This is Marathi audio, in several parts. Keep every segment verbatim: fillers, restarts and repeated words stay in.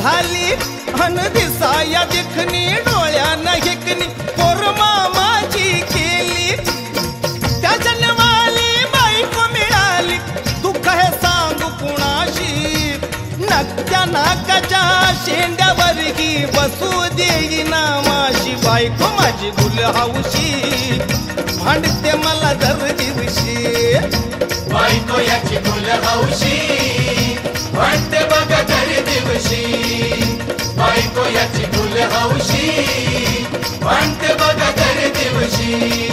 झाली अन दिसाया देखणी डोळ्यानं हिकणी पोर मामाची केली त्या जन्माली बायको मिळाली दुःख हे सांगू कुणाशी नक्त्या नाकाच्या शेंड्यावरगी बसू देईना माशी बायको माझी गुल हौशी भांडते मला दर दिवशी बायको याची गुल हौशी भांडते बघा दर दिवशी बायको याची गुल हौशी भांडते बघा दर दिवशी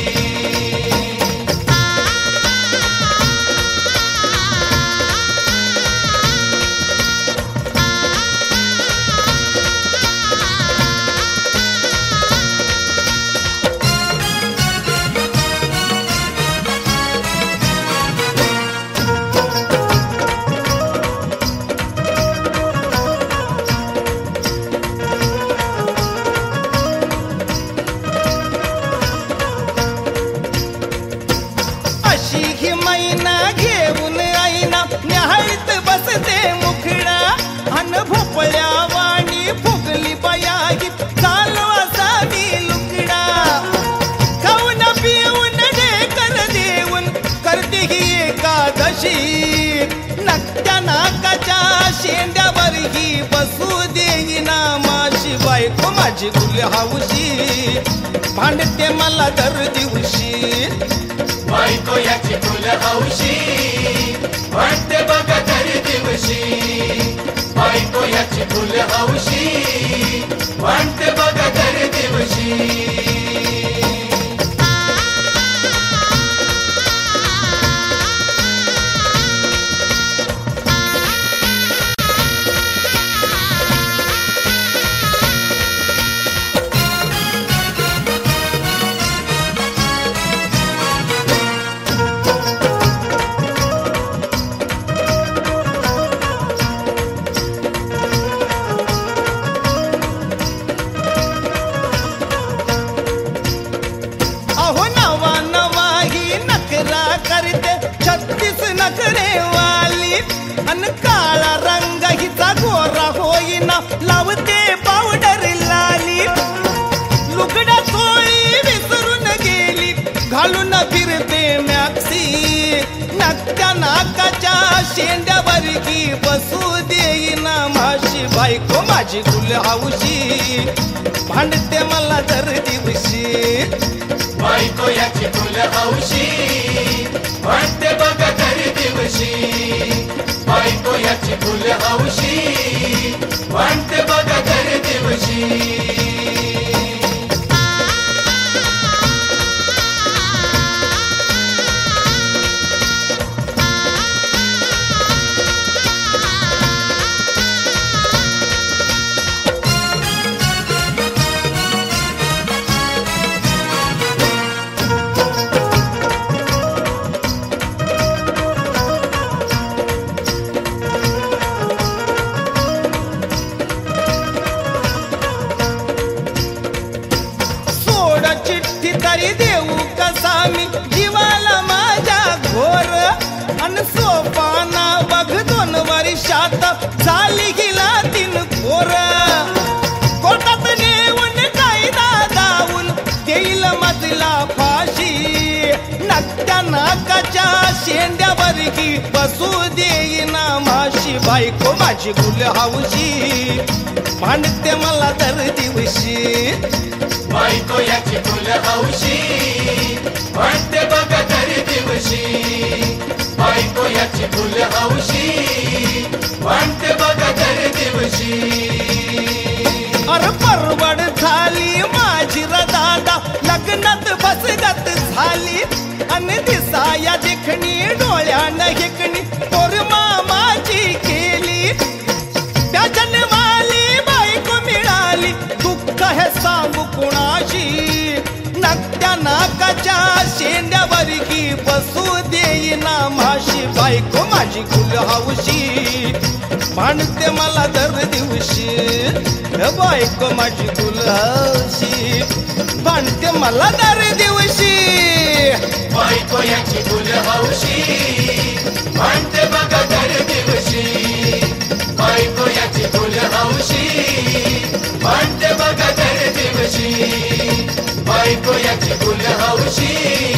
मैना घेऊन आईना न्याहाळीत बसते मुखडा अन भोपळ्या वाणी फुगली बयाही चालवासावी लुकडा खाऊन पिऊन ढेकर देऊन करते ही एकादशी नक्त्या नाकाच्या शेंड्यावर ही बसू देईना माशी बायको माझी गुल हौशी भांडते मला दर दिवशी बायको याची गुल हौशी भांडते बघा दर दिवशी बायको याची गुल हौशी भांडते बघा दर दिवशी छत्तीस नखरे वाली अन काळा रंग हिचा गोरा होईना लावते पावडर लाली लुगडा चोळी विसरून गेली घालून फिरते मॅक्सी नक्त्या नाकाच्या शेंड्यावरगी बसू देईना माशी बायको माझी गुल हौशी भांडते मला दर दिवशी बायको याची गुल हौशी भांडते बघा दर दिवशी बायको याची गुल हौशी भांडते बघा दर दिवशी चिठ्ठी तरी देऊ कसा मी जीवाला माझ्या घोर अन सोपाना बघ दोन वर्षात झाली गेला तीन पोर कोर्टात नेऊन कायदा दावून देईल मजला फाशी नक्त्या नाकाच्या शेंड्यावरगी बसू देईना माशी बायको माझी गुल हौशी भांडते मला दर दिवशी बायको याची गुल हौशी भांडते बघा दर दिवशी बायको याची गुल हौशी भांडते बघा दर दिवशी अरे परवड झाली माझी रदादा लग्नात बसगत झाली अन दिसाया देखणी डोळ्यानं हिकणी पोर मामाची केली त्या जन्माली बायको मिळाली दुःख हे सांगू कुणाशी नक्त्या नाकाच्या शेंड्यावरगी बसू देईना माशी बायको माझी गुल हौशी भांडते मला दर दिवशी बायको माझी गुल हौशी भांडते मला दर दिवशी बायको याची गुल हौशी भांडते बघा दर दिवशी बायको याची गुल हौशी म्हणते बघा दर दिवशी बायको याची फुल हौशी